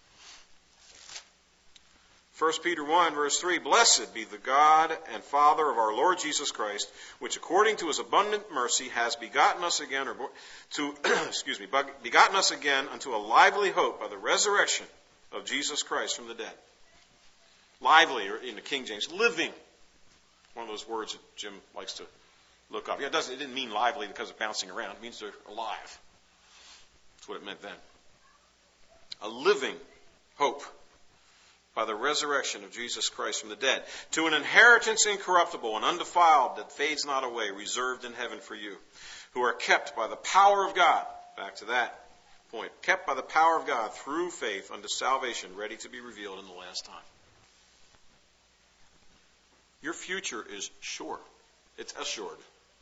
First Peter one, verse three, Blessed be the God and Father of our Lord Jesus Christ, which according to his abundant mercy has begotten us again, or to, excuse me, begotten us again unto a lively hope by the resurrection of Jesus Christ from the dead. Lively, or in the King James, living. One of those words that Jim likes to look up. Yeah, it doesn't. It didn't mean lively because of bouncing around. It means they're alive. That's what it meant then. A living hope by the resurrection of Jesus Christ from the dead, to an inheritance incorruptible and undefiled that fades not away, reserved in heaven for you, who are kept by the power of God. Back to that point. Kept by the power of God through faith unto salvation, ready to be revealed in the last time. Your future is sure. It's assured.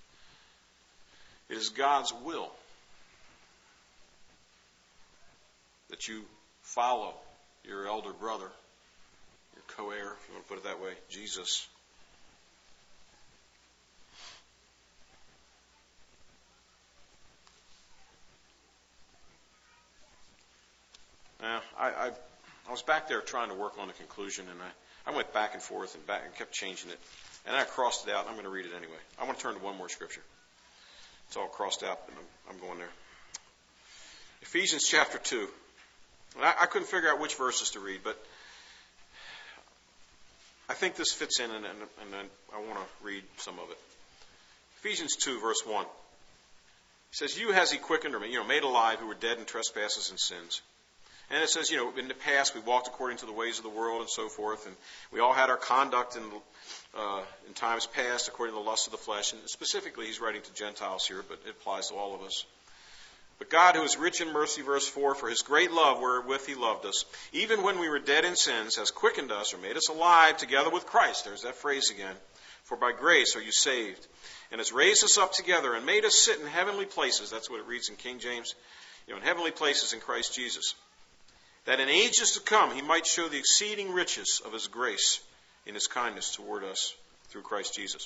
It is God's will that you follow your elder brother, your co-heir, if you want to put it that way, Jesus. Now, I, I, I was back there trying to work on a conclusion, and I, I went back and forth and back and kept changing it. And I crossed it out, and I'm going to read it anyway. I want to turn to one more scripture. It's all crossed out, and I'm, I'm going there. Ephesians chapter two. I, I couldn't figure out which verses to read, but I think this fits in, and, and, and I want to read some of it. Ephesians two, verse one. It says, You has he quickened, or you know, made alive, who were dead in trespasses and sins. And it says, you know, in the past we walked according to the ways of the world and so forth, and we all had our conduct in, uh, in times past according to the lust of the flesh. And specifically, he's writing to Gentiles here, but it applies to all of us. But God, who is rich in mercy, verse four, for his great love wherewith he loved us, even when we were dead in sins, has quickened us, or made us alive together with Christ. There's that phrase again. For by grace are you saved, and has raised us up together and made us sit in heavenly places. That's what it reads in King James. You know, in heavenly places in Christ Jesus. That in ages to come he might show the exceeding riches of his grace in his kindness toward us through Christ Jesus.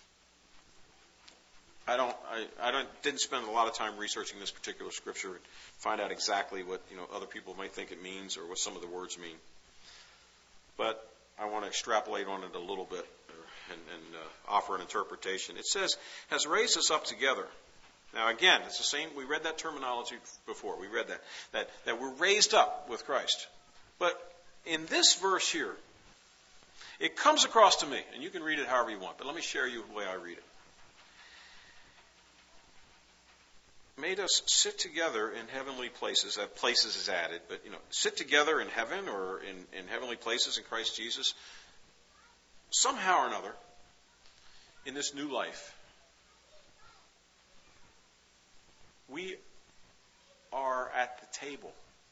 I don't, I, I don't, didn't spend a lot of time researching this particular scripture and find out exactly what, you know, other people might think it means or what some of the words mean. But I want to extrapolate on it a little bit and, and uh, offer an interpretation. It says, has raised us up together. Now again, it's the same, we read that terminology before. We read that, that, that we're raised up with Christ. But in this verse here, it comes across to me, and you can read it however you want, but let me share you the way I read it. Made us sit together in heavenly places. That places is added, but you know, sit together in heaven or in, in heavenly places in Christ Jesus, somehow or another, in this new life. We are at the table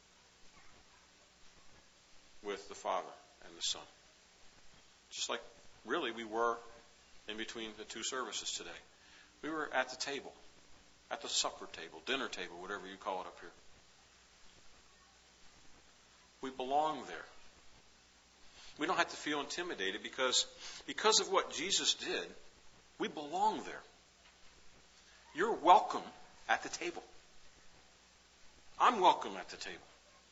with the Father and the Son. Just like, really, we were in between the two services today. We were at the table, at the supper table, dinner table, whatever you call it up here. We belong there. We don't have to feel intimidated because, because of what Jesus did, we belong there. You're welcome at the table. I'm welcome at the table.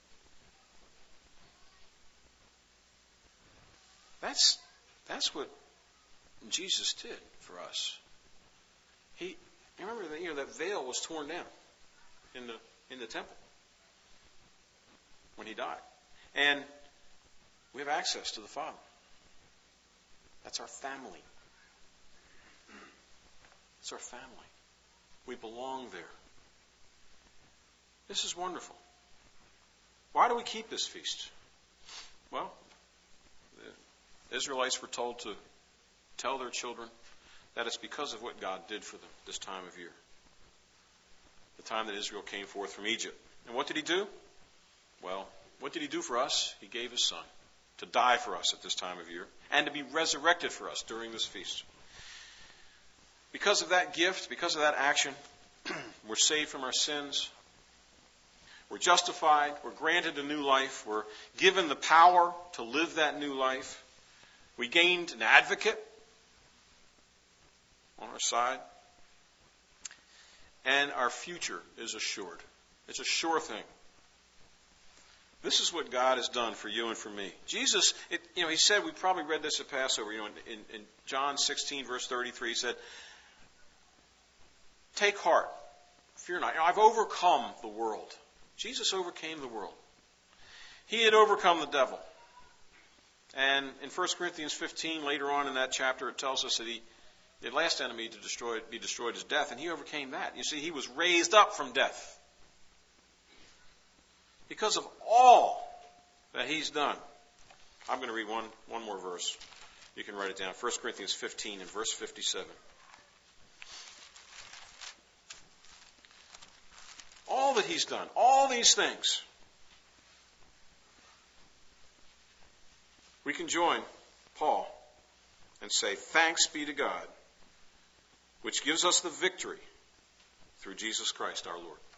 That's that's what Jesus did for us. He remember that, you know, that veil was torn down in the in the temple when he died. And we have access to the Father. That's our family. It's our family. We belong there. This is wonderful. Why do we keep this feast? Well, the Israelites were told to tell their children that it's because of what God did for them this time of year. The time that Israel came forth from Egypt. And what did he do? Well, what did he do for us? He gave his son to die for us at this time of year and to be resurrected for us during this feast. Because of that gift, because of that action, we're saved from our sins. We're justified. We're granted a new life. We're given the power to live that new life. We gained an advocate on our side. And our future is assured. It's a sure thing. This is what God has done for you and for me. Jesus, it, you know, he said, we probably read this at Passover, you know, in, in John sixteen, verse thirty-three, he said, take heart, fear not. You know, I've overcome the world. Jesus overcame the world. He had overcome the devil. And in First Corinthians fifteen, later on in that chapter, it tells us that he, the last enemy to destroy, be destroyed is death, and he overcame that. You see, he was raised up from death. Because of all that he's done. I'm going to read one, one more verse. You can write it down. First Corinthians fifteen and verse fifty-seven. All that he's done, all these things, we can join Paul and say, thanks be to God, which gives us the victory through Jesus Christ our Lord.